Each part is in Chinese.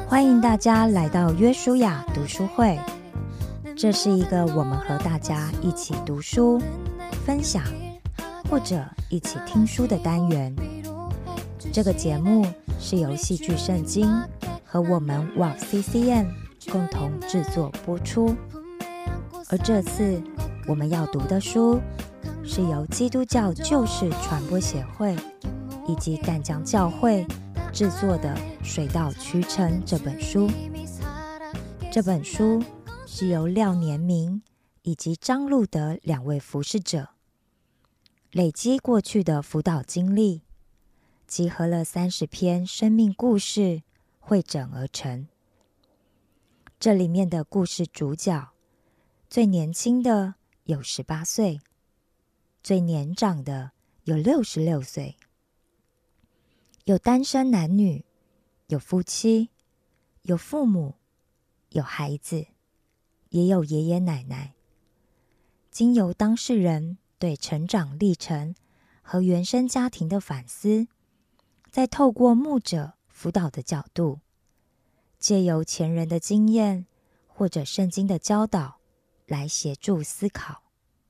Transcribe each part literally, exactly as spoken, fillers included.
欢迎大家来到约书亚读书会，这是一个我们和大家一起读书、分享或者一起听书的单元。这个节目是由戏剧圣经和我们 W A V C C M 共同制作播出。而这次我们要读的书是由基督教旧事传播协会以及淡江教会制作的《水到渠成》这本书。这本书是由廖年明以及张路德两位服事者累积过去的辅导经历，集合了三十篇生命故事汇整而成。这里面的故事主角，最年轻的有十八岁，最年长的有六十六岁，有单身男女，有夫妻，有父母，有孩子，也有爷爷奶奶。经由当事人对成长历程和原生家庭的反思，再透过牧者辅导的角度，借由前人的经验或者圣经的教导来协助思考。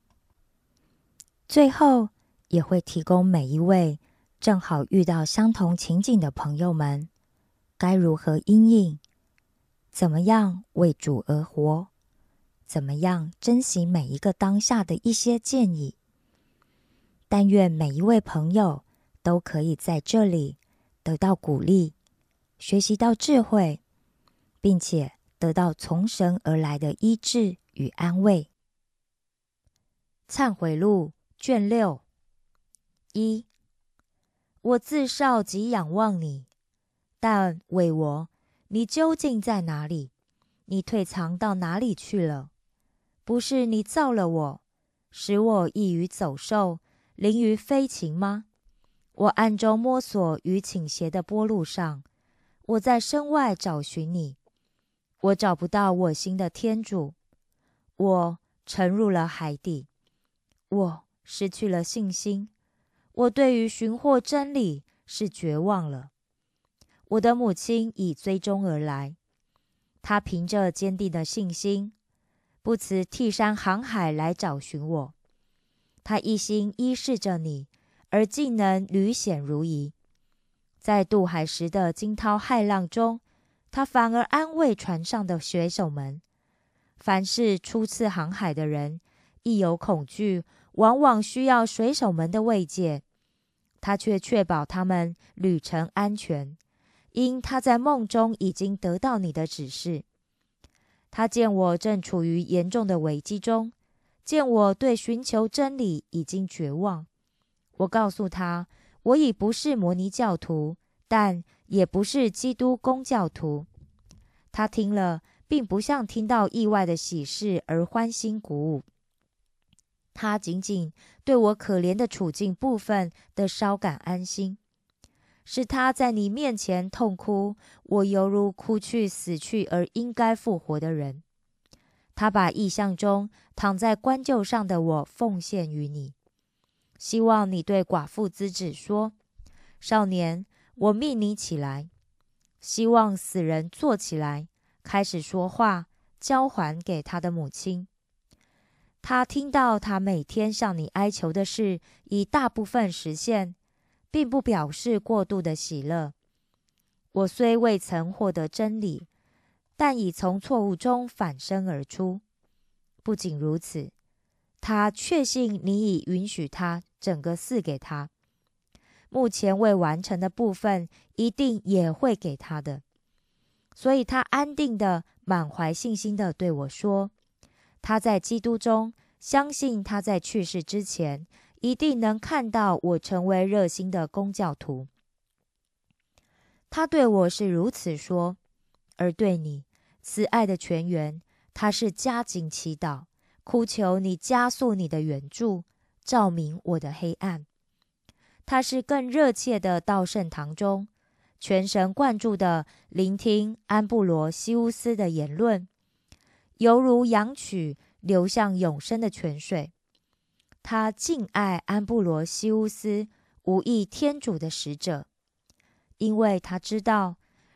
最后也会提供每一位正好遇到相同情景的朋友们，该如何因应，怎么样为主而活，怎么样珍惜每一个当下的一些建议。但愿每一位朋友都可以在这里得到鼓励，学习到智慧，并且得到从神而来的医治与安慰。忏悔录卷六。一，我自少即仰望你，但为我，你究竟在哪里？你退藏到哪里去了？不是你造了我，使我异于走兽，灵于飞禽吗？我暗中摸索于倾斜的坡路上，我在身外找寻你，我找不到我心的天主，我沉入了海底，我失去了信心，我对于寻获真理是绝望了。我的母亲已追踪而来，她凭着坚定的信心，不辞替山航海来找寻我。她一心依视着你，而竟能履险如夷。在渡海时的惊涛骇浪中，她反而安慰船上的水手们。凡是初次航海的人，一有恐惧，往往需要水手们的慰藉，他却确保他们旅程安全，因他在梦中已经得到你的指示。他见我正处于严重的危机中，见我对寻求真理已经绝望。我告诉他，我已不是摩尼教徒，但也不是基督公教徒。他听了，并不像听到意外的喜事而欢欣鼓舞，他仅仅对我可怜的处境部分的稍感安心。是他在你面前痛哭，我犹如哭去死去而应该复活的人。他把异象中躺在棺柩上的我奉献于你，希望你对寡妇之子说，少年，我命你起来。希望死人坐起来，开始说话，交还给他的母亲。他听到他每天向你哀求的事已大部分实现，并不表示过度的喜乐。我虽未曾获得真理，但已从错误中反身而出。不仅如此，他确信你已允许他整个赐给他，目前未完成的部分一定也会给他的。所以他安定的、满怀信心的对我说，他在基督中相信他在去世之前一定能看到我成为热心的公教徒。他对我是如此说，而对你，慈爱的泉源，他是加紧祈祷，哭求你加速你的援助，照明我的黑暗。他是更热切的到圣堂中，全神贯注的聆听安布罗西乌斯的言论，犹如羊曲流向永生的泉水。他敬爱安布罗西乌斯，无异天主的使者，因为他知道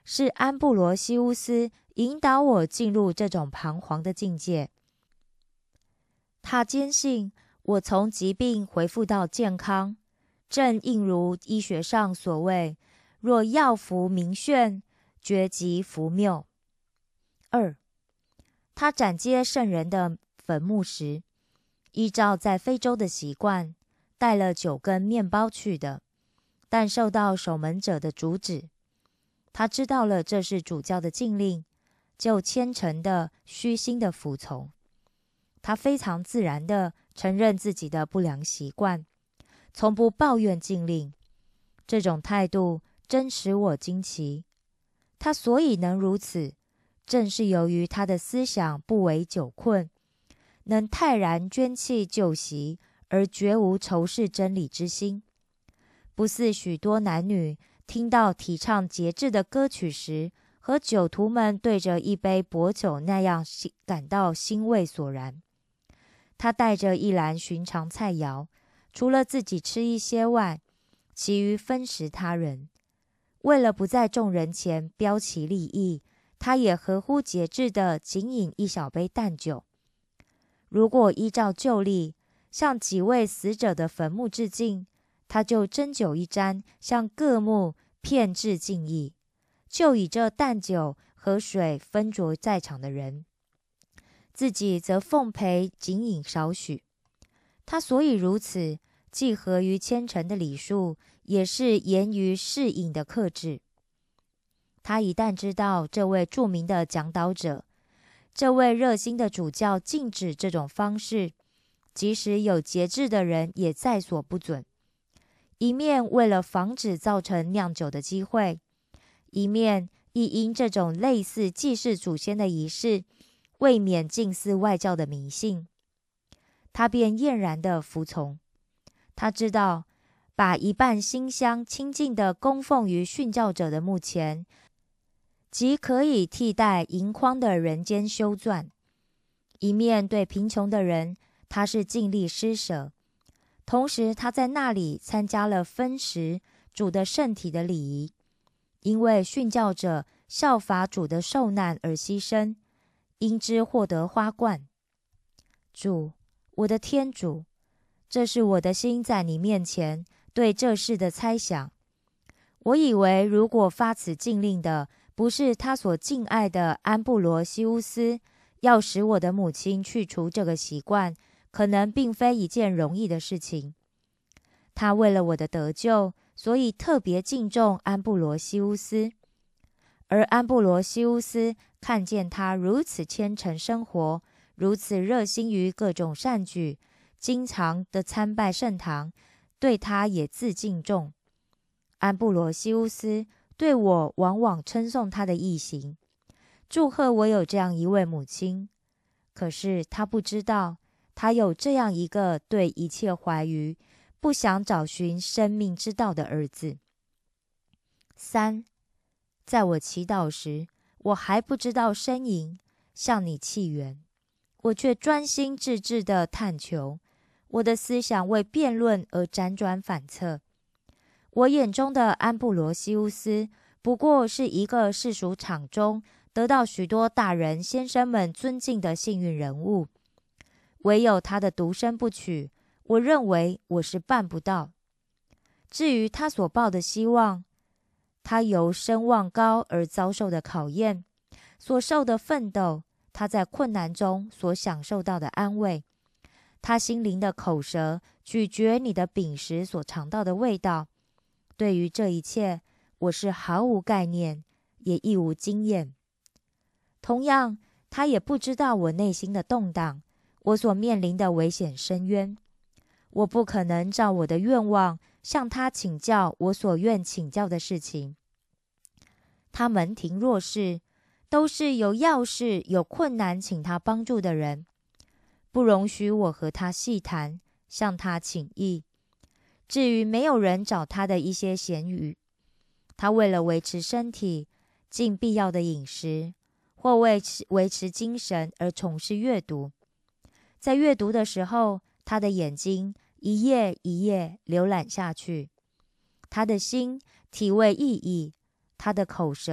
是安布罗西乌斯引导我进入这种彷徨的境界。他坚信我从疾病恢复到健康，正应如医学上所谓，若药服明炫，绝疾服谬。二，他斩接圣人的坟墓时，依照在非洲的习惯，带了九根面包去的，但受到守门者的阻止。他知道了这是主教的禁令，就虔诚的、虚心的服从。他非常自然地承认自己的不良习惯，从不抱怨禁令。这种态度真使我惊奇。他所以能如此，正是由于他的思想不为久困，能泰然捐弃旧习，而绝无仇视真理之心。不似许多男女听到提倡节制的歌曲时，和酒徒们对着一杯薄酒那样感到欣慰索然。他带着一篮寻常菜肴，除了自己吃一些外，其余分食他人。为了不在众人前标奇立异，他也合乎节制地仅饮一小杯淡酒。如果依照旧例，向几位死者的坟墓致敬，他就斟酒一沾，向各墓遍致敬意，就以这淡酒和水分酌在场的人，自己则奉陪仅饮少许。他所以如此，既合于虔诚的礼数，也是严于适应的克制。他一旦知道这位著名的讲导者，这位热心的主教禁止这种方式，即使有节制的人也在所不准。一面为了防止造成酿酒的机会，一面亦因这种类似祭祀祖先的仪式，未免近似外教的迷信，他便晏然地服从。他知道，把一半馨香清净地供奉于殉教者的墓前，即可以替代盈筐的人间修撰。一面对贫穷的人，他是尽力施舍，同时他在那里参加了分食主的圣体的礼仪，因为殉教者效法主的受难而牺牲，因之获得花冠。主，我的天主，这是我的心在你面前对这事的猜想。我以为如果发此禁令的不是他所敬爱的安布罗西乌斯，要使我的母亲去除这个习惯，可能并非一件容易的事情。他为了我的得救，所以特别敬重安布罗西乌斯。而安布罗西乌斯看见他如此虔诚生活，如此热心于各种善举，经常的参拜圣堂，对他也自敬重。安布罗西乌斯对我往往称颂他的义行，祝贺我有这样一位母亲。可是他不知道，他有这样一个对一切怀疑、不想找寻生命之道的儿子。三，在我祈祷时，我还不知道呻吟，向你祈援，我却专心致志地探求，我的思想为辩论而辗转反侧。我眼中的安布罗西乌斯，不过是一个世俗场中得到许多大人先生们尊敬的幸运人物，唯有他的独身不娶，我认为我是办不到。至于他所抱的希望，他由声望高而遭受的考验，所受的奋斗，他在困难中所享受到的安慰，他心灵的口舌咀嚼你的饼时所尝到的味道，对于这一切，我是毫无概念，也亦无经验。同样，他也不知道我内心的动荡，我所面临的危险深渊。我不可能照我的愿望向他请教我所愿请教的事情。他门庭若市，都是有要事、有困难请他帮助的人，不容许我和他细谈，向他请益。至于没有人找他的一些闲语，他为了维持身体，尽必要的饮食，或为维持精神而从事阅读。在阅读的时候，他的眼睛一页一页浏览下去，他的心体味意义，他的口舌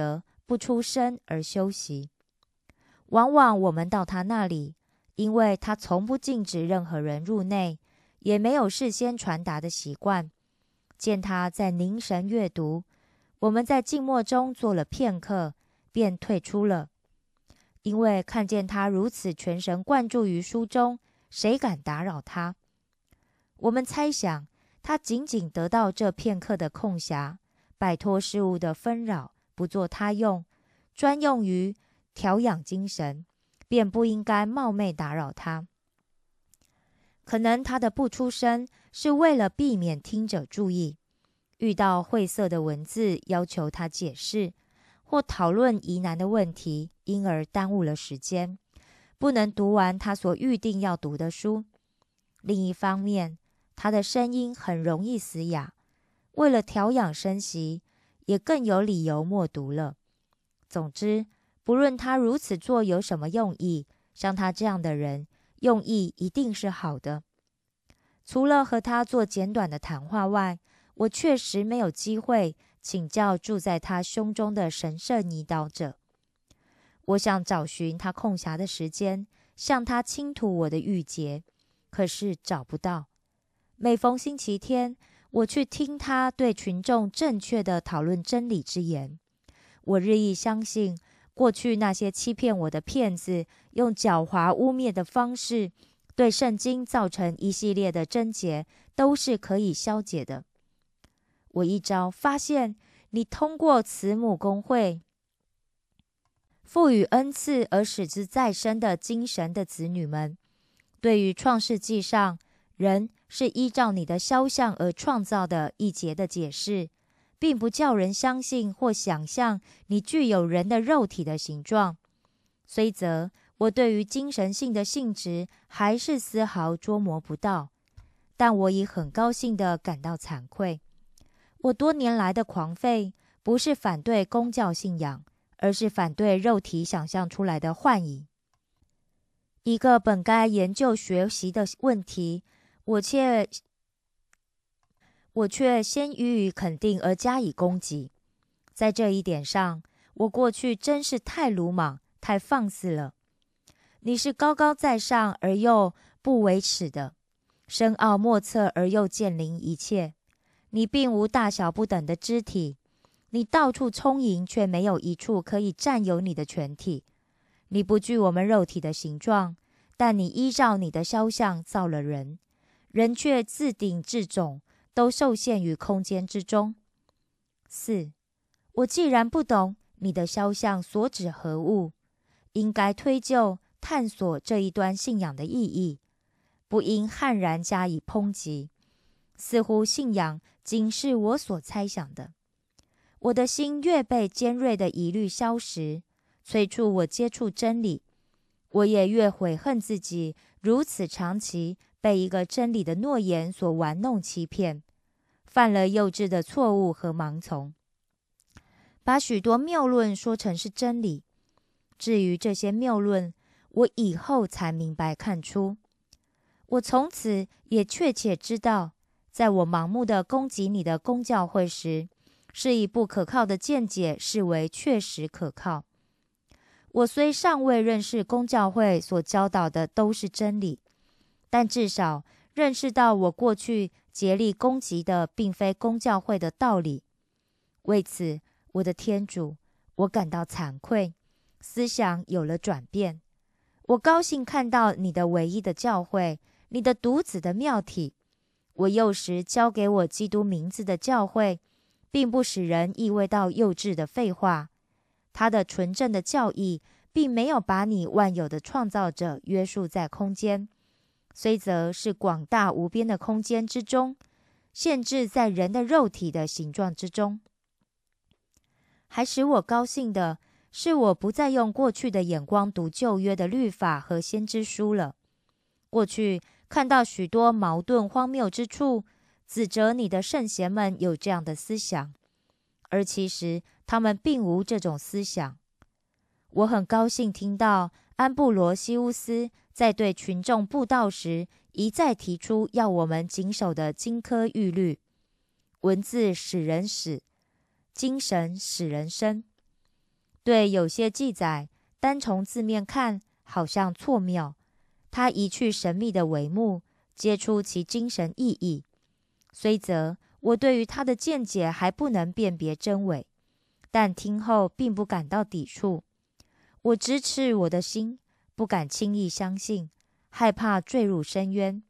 不出声而休息。往往我们到他那里，因为他从不禁止任何人入内，也没有事先传达的习惯。见他在凝神阅读，我们在静默中坐了片刻，便退出了。因为看见他如此全神贯注于书中，谁敢打扰他？我们猜想，他仅仅得到这片刻的空暇，摆脱事物的纷扰，不做他用，专用于调养精神，便不应该冒昧打扰他。可能他的不出声是为了避免听者注意，遇到晦涩的文字要求他解释，或讨论疑难的问题，因而耽误了时间，不能读完他所预定要读的书。另一方面，他的声音很容易嘶哑，为了调养声息，也更有理由默读了。总之，不论他如此做有什么用意，像他这样的人，用意一定是好的。除了和他做简短的谈话外，我确实没有机会请教住在他胸中的神圣引导者。我想找寻他空暇的时间，向他倾吐我的郁结，可是找不到。每逢星期天，我去听他对群众正确的讨论真理之言。我日益相信，过去那些欺骗我的骗子，用狡猾污蔑的方式对圣经造成一系列的症结，都是可以消解的。我一朝发现，你通过慈母公会赋予恩赐而使之再生的精神的子女们，对于创世纪上人是依照你的肖像而创造的一节的解释，并不叫人相信或想象你具有人的肉体的形状。虽则我对于精神性的性质还是丝毫捉摸不到，但我已很高兴地感到惭愧。我多年来的狂吠，不是反对公教信仰，而是反对肉体想象出来的幻影。一个本该研究学习的问题，我却我却先予以肯定而加以攻击。在这一点上，我过去真是太鲁莽、太放肆了。你是高高在上而又不为耻的，深奥莫测而又见灵一切。你并无大小不等的肢体，你到处充盈，却没有一处可以占有你的全体。你不具我们肉体的形状，但你依照你的肖像造了人，人却自顶至种，都受限于空间之中。四，我既然不懂你的肖像所指何物，应该推究探索这一端信仰的意义，不应悍然加以抨击。似乎信仰仅是我所猜想的。我的心越被尖锐的疑虑消蚀，催促我接触真理，我也越悔恨自己如此长期被一个真理的诺言所玩弄欺骗，犯了幼稚的错误和盲从，把许多谬论说成是真理。至于这些谬论，我以后才明白看出。我从此也确切知道，在我盲目的攻击你的公教会时，是以不可靠的见解视为确实可靠。我虽尚未认识公教会所教导的都是真理，但至少认识到我过去竭力攻击的并非公教会的道理。为此，我的天主，我感到惭愧，思想有了转变。我高兴看到你的唯一的教会，你的独子的庙体。我幼时教给我基督名字的教会，并不使人意味到幼稚的废话。他的纯正的教义，并没有把你万有的创造者约束在空间，虽则是广大无边的空间之中，限制在人的肉体的形状之中。还使我高兴的是，我不再用过去的眼光读旧约的律法和先知书了。过去看到许多矛盾荒谬之处，指责你的圣贤们有这样的思想，而其实他们并无这种思想。我很高兴听到安布罗西乌斯在对群众布道时，一再提出要我们谨守的金科玉律：文字使人死，精神使人生。 对有些记载，单从字面看，好像错谬。他移去神秘的帷幕，揭出其精神意义。虽则我对于他的见解还不能辨别真伪，但听后并不感到抵触。我支持我的心，不敢轻易相信，害怕坠入深渊。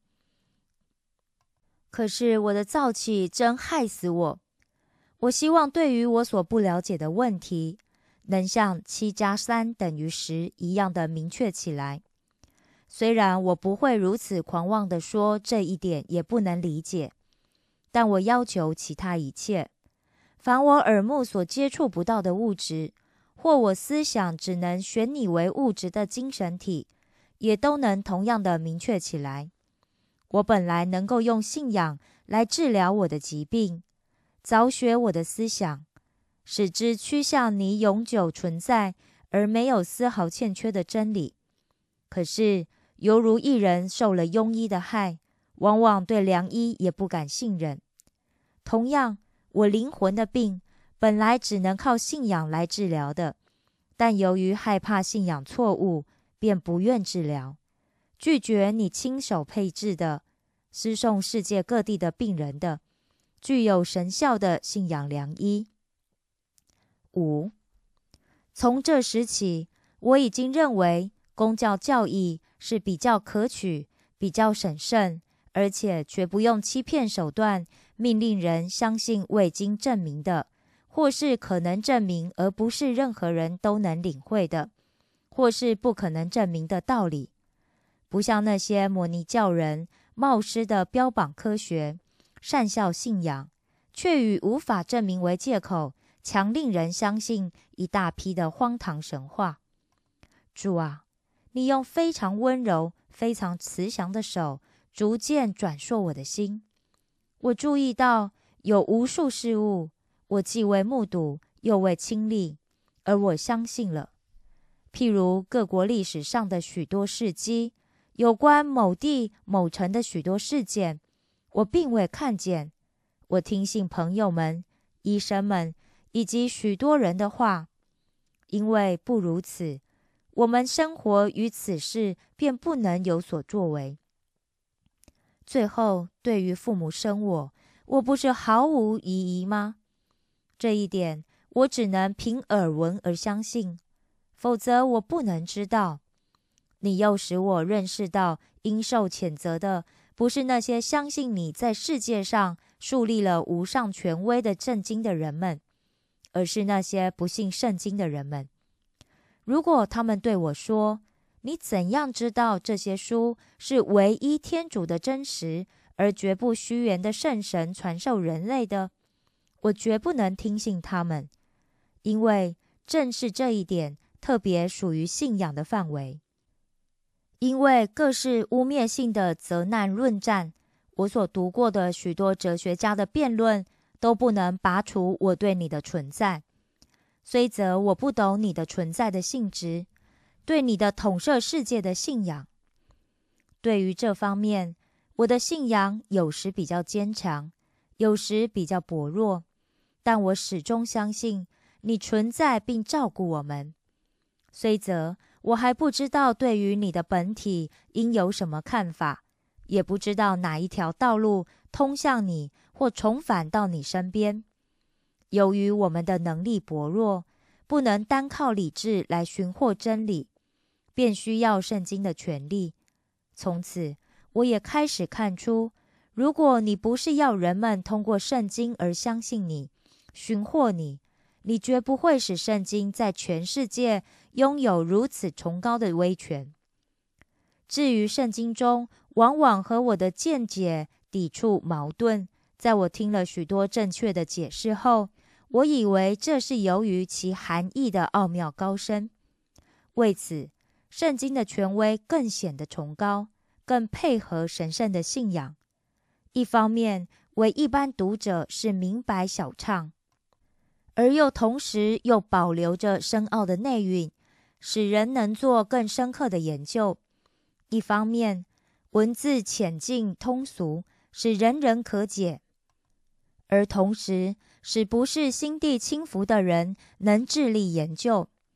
可是我的躁气真害死我。我希望对于我所不了解的问题，能像七加三等于十一样的明确起来。虽然我不会如此狂妄地说这一点也不能理解，但我要求其他一切，凡我耳目所接触不到的物质，或我思想只能选拟为物质的精神体，也都能同样的明确起来。我本来能够用信仰来治疗我的疾病，凿学我的思想，使之趋向你永久存在而没有丝毫欠缺的真理。可是犹如一人受了庸医的害，往往对良医也不敢信任。同样，我灵魂的病本来只能靠信仰来治疗的，但由于害怕信仰错误，便不愿治疗，拒绝你亲手配制的、施送世界各地的病人的、具有神效的信仰良医。五，从这时起，我已经认为公教教义是比较可取、比较审慎，而且绝不用欺骗手段命令人相信未经证明的，或是可能证明而不是任何人都能领会的，或是不可能证明的道理。不像那些摩尼教人冒失的标榜科学、善效信仰，却以无法证明为借口，强令人相信一大批的荒唐神话。主啊，你用非常温柔、非常慈祥的手，逐渐转烁我的心。我注意到有无数事物，我既未目睹，又未亲历，而我相信了。譬如各国历史上的许多事迹，有关某地某城的许多事件，我并未看见。我听信朋友们、医生们以及许多人的话，因为不如此，我们生活于此事便不能有所作为。最后，对于父母生我，我不是毫无疑疑吗？这一点我只能凭耳闻而相信，否则我不能知道。你又使我认识到，应受谴责的不是那些相信你在世界上树立了无上权威的圣经的人们，而是那些不信圣经的人们。如果他们对我说，你怎样知道这些书是唯一天主的真实而绝不虚言的圣神传授人类的，我绝不能听信他们，因为正是这一点特别属于信仰的范围。因为各式污蔑性的责难论战，我所读过的许多哲学家的辩论都不能拔除我对你的存在。虽则我不懂你的存在的性质，对你的统摄世界的信仰。对于这方面，我的信仰有时比较坚强，有时比较薄弱，但我始终相信你存在并照顾我们。虽则我还不知道对于你的本体应有什么看法，也不知道哪一条道路通向你或重返到你身边。由于我们的能力薄弱，不能单靠理智来寻获真理，便需要圣经的权利。从此，我也开始看出，如果你不是要人们通过圣经而相信你、寻获你，你绝不会使圣经在全世界拥有如此崇高的威权。至于圣经中往往和我的见解抵触矛盾，在我听了许多正确的解释后，我以为这是由于其含义的奥妙高深。为此，圣经的权威更显得崇高，更配合神圣的信仰。一方面，为一般读者是明白晓畅，而又同时又保留着深奥的内蕴，使人能做更深刻的研究。一方面，文字浅近通俗，使人人可解，而同时使不是心地轻浮的人能致力研究。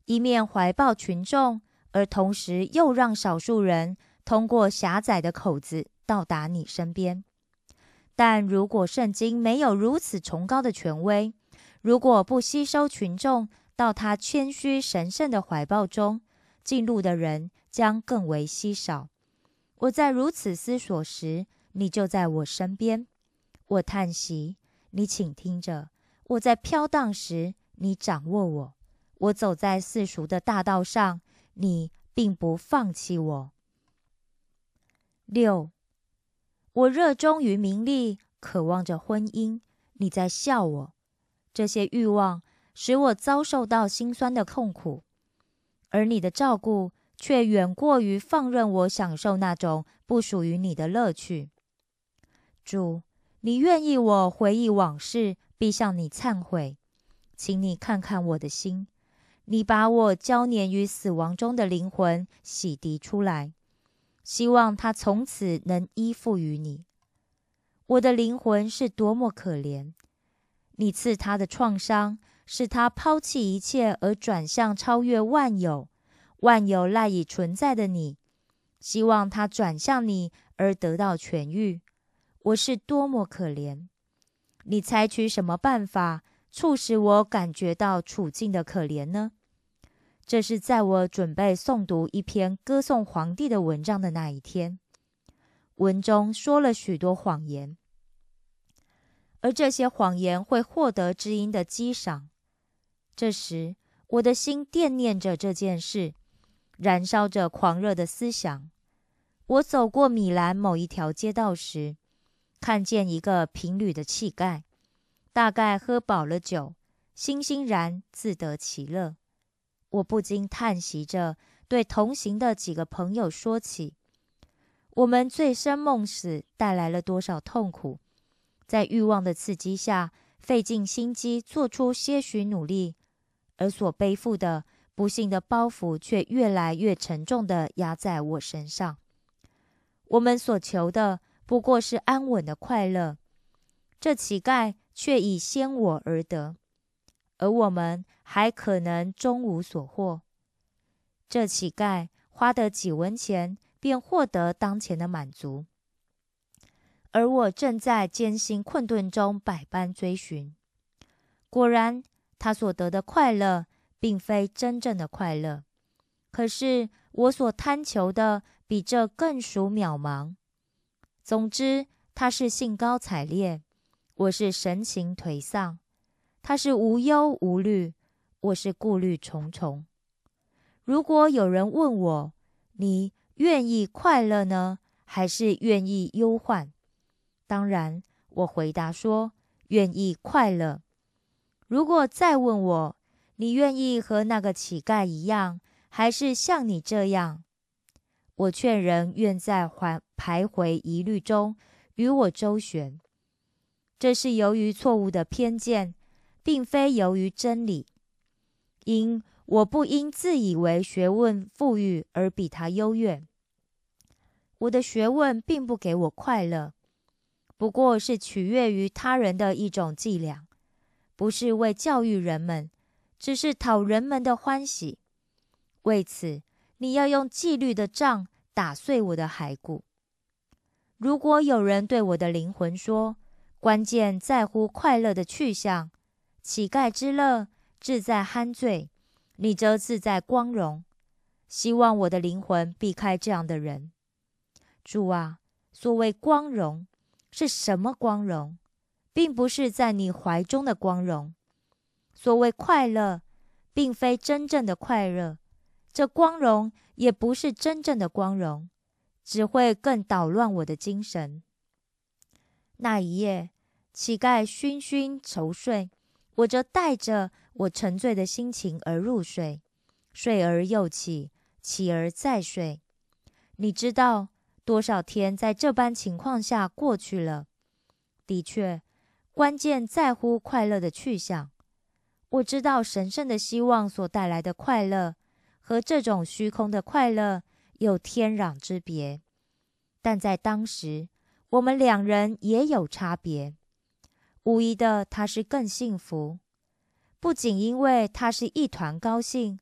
一面怀抱群众，而同时又让少数人通过狭窄的口子到达你身边。但如果圣经没有如此崇高的权威，如果不吸收群众到他谦虚神圣的怀抱中，进入的人将更为稀少。我在如此思索时，你就在我身边。我叹息，你倾听着；我在飘荡时，你掌握我；我走在世俗的大道上，你并不放弃我。六，我热衷于名利，渴望着婚姻，你在笑我。这些欲望使我遭受到心酸的痛苦，而你的照顾却远过于放任我享受那种不属于你的乐趣。主，你愿意我回忆往事，必向你忏悔。请你看看我的心，你把我交黏于死亡中的灵魂洗涤出来，希望他从此能依附于你。我的灵魂是多么可怜，你赐他的创伤，使他抛弃一切而转向超越万有、万有赖以存在的你，希望他转向你而得到痊愈。我是多么可怜！你采取什么办法促使我感觉到处境的可怜呢？这是在我准备诵读一篇歌颂皇帝的文章的那一天，文中说了许多谎言，而这些谎言会获得知音的激赏。这时，我的心惦念着这件事，燃烧着狂热的思想。我走过米兰某一条街道时，看见一个贫旅的乞丐，大概喝饱了酒，欣欣然自得其乐。我不禁叹息着，对同行的几个朋友说起，我们醉生梦死带来了多少痛苦，在欲望的刺激下，费尽心机做出些许努力，而所背负的不幸的包袱却越来越沉重地压在我身上。我们所求的不过是安稳的快乐，这乞丐却已先我而得，而我们还可能终无所获。这乞丐花得几文钱便获得当前的满足，而我正在艰辛困顿中百般追寻。果然，他所得的快乐并非真正的快乐，可是我所贪求的比这更属渺茫。总之，他是兴高采烈，我是神情颓丧；他是无忧无虑，我是顾虑重重。如果有人问我，你愿意快乐呢，还是愿意忧患？当然，我回答说，愿意快乐。如果再问我，你愿意和那个乞丐一样，还是像你这样？我劝人愿在徘徊疑虑中与我周旋。这是由于错误的偏见，并非由于真理。因我不因自以为学问富裕而比他优越。我的学问并不给我快乐，不过是取悦于他人的一种伎俩，不是为教育人们，只是讨人们的欢喜。为此，你要用纪律的杖打碎我的骸骨。如果有人对我的灵魂说，关键在乎快乐的去向，乞丐之乐志在酣醉，你则志在光荣。希望我的灵魂避开这样的人。主啊，所谓光荣是什么光荣？并不是在你怀中的光荣。所谓快乐，并非真正的快乐，这光荣也不是真正的光荣，只会更捣乱我的精神。那一夜，乞丐醺醺熟睡，我则带着我沉醉的心情而入睡，睡而又起，起而再睡。你知道多少天在这般情况下过去了？的确，关键在乎快乐的去向。我知道神圣的希望所带来的快乐和这种虚空的快乐有天壤之别，但在当时，我们两人也有差别。无疑的，他是更幸福，不仅因为他是一团高兴，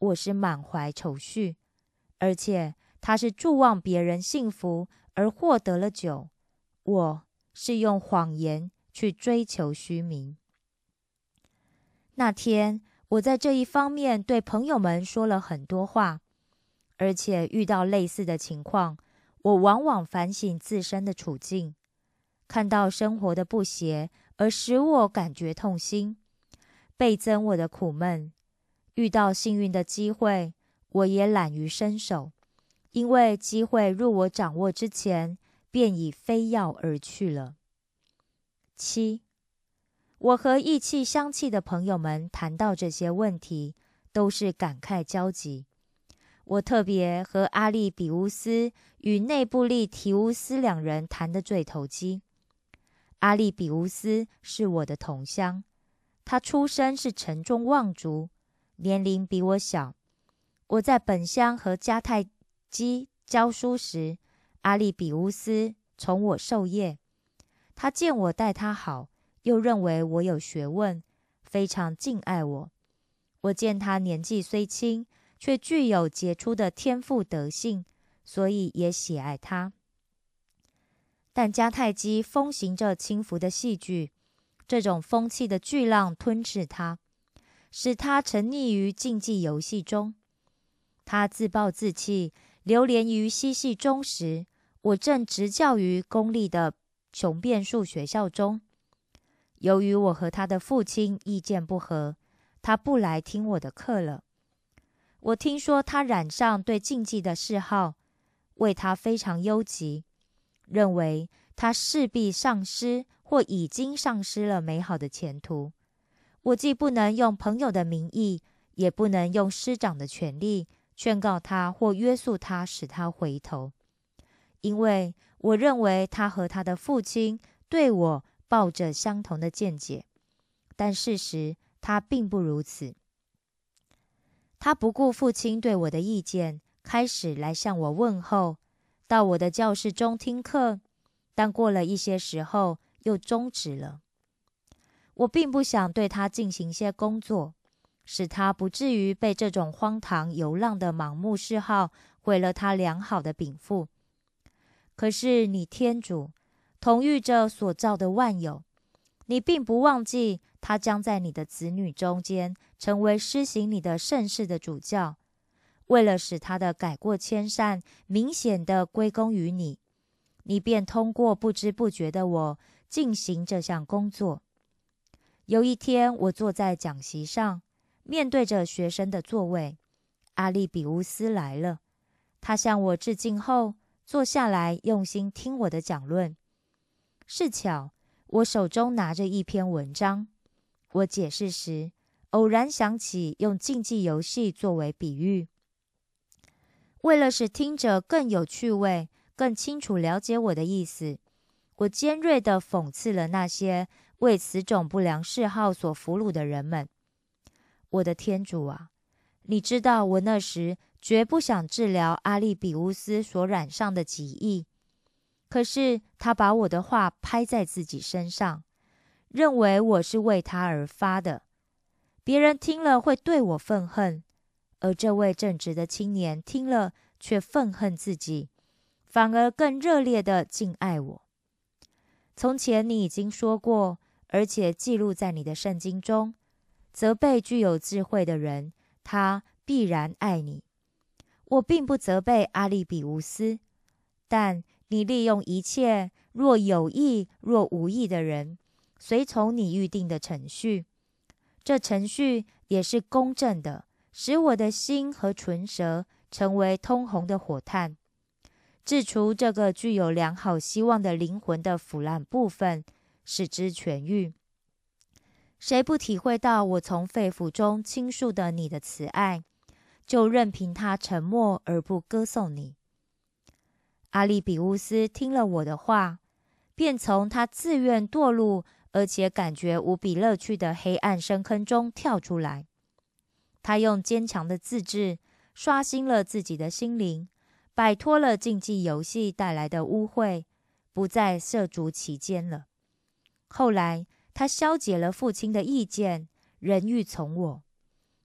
我是满怀愁绪，而且他是祝望别人幸福而获得了酒，我是用谎言去追求虚名。那天我在这一方面对朋友们说了很多话，而且遇到类似的情况，我往往反省自身的处境，看到生活的不协而使我感觉痛心，倍增我的苦闷。遇到幸运的机会，我也懒于伸手，因为机会入我掌握之前，便已飞跃而去了。七，我和意气相契的朋友们谈到这些问题，都是感慨交集。我特别和阿利比乌斯与内布利提乌斯两人谈得最投机。阿利比乌斯是我的同乡，他出身是城中望族，年龄比我小。我在本乡和迦太基教书时，阿利比乌斯从我授业。他见我待他好，又认为我有学问，非常敬爱我。我见他年纪虽轻，却具有杰出的天赋德性，所以也喜爱他。但迦太基风行着轻浮的戏剧，这种风气的巨浪吞噬他，使他沉溺于竞技游戏中。他自暴自弃，流连于嬉戏中时，我正执教于公立的雄辩术学校中。由于我和他的父亲意见不合，他不来听我的课了。我听说他染上对竞技的嗜好，为他非常忧急，认为他势必丧失或已经丧失了美好的前途。我既不能用朋友的名义，也不能用师长的权利劝告他或约束他，使他回头，因为我认为他和他的父亲对我抱着相同的见解，但事实他并不如此。他不顾父亲对我的意见，开始来向我问候，到我的教室中听课，但过了一些时候又终止了。我并不想对他进行些工作，使他不至于被这种荒唐游浪的盲目嗜好毁了他良好的禀赋。可是你天主统御着所造的万有，你并不忘记他将在你的子女中间成为施行你的圣事的主教，为了使他的改过迁善明显地归功于你，你便通过不知不觉的我进行这项工作。有一天，我坐在讲席上，面对着学生的座位，阿利比乌斯来了。他向我致敬后，坐下来用心听我的讲论。是巧，我手中拿着一篇文章，我解释时，偶然想起用竞技游戏作为比喻。为了使听者更有趣味，更清楚了解我的意思，我尖锐地讽刺了那些为此种不良嗜好所俘虏的人们。我的天主啊，你知道我那时绝不想治疗阿利比乌斯所染上的疾疫，可是他把我的话拍在自己身上，认为我是为他而发的。别人听了会对我愤恨，而这位正直的青年听了却愤恨自己，反而更热烈地敬爱我。从前你已经说过，而且记录在你的圣经中，责备具有智慧的人，他必然爱你。我并不责备阿利比乌斯，但你利用一切若有意若无意的人，随从你预定的程序。这程序也是公正的，使我的心和唇舌成为通红的火炭，治除这个具有良好希望的灵魂的腐烂部分，使之痊愈。谁不体会到我从肺腑中倾诉的你的慈爱，就任凭他沉默而不歌颂你。阿利比乌斯听了我的话，便从他自愿堕入而且感觉无比乐趣的黑暗深坑中跳出来。他用坚强的自制刷新了自己的心灵，摆脱了竞技游戏带来的污秽，不再涉足其间了。后来他消解了父亲的意见，仍欲从我。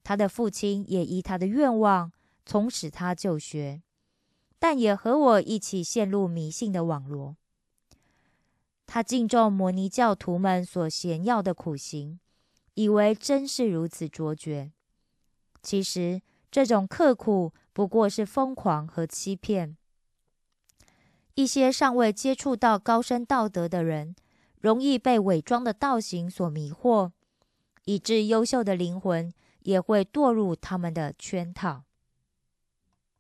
他的父亲也依他的愿望，从使他就学，但也和我一起陷入迷信的网罗。他敬重摩尼教徒们所咸要的苦行，以为真是如此卓绝。其实这种刻苦不过是疯狂和欺骗。一些尚未接触到高深道德的人，容易被伪装的道行所迷惑，以致优秀的灵魂也会堕入他们的圈套。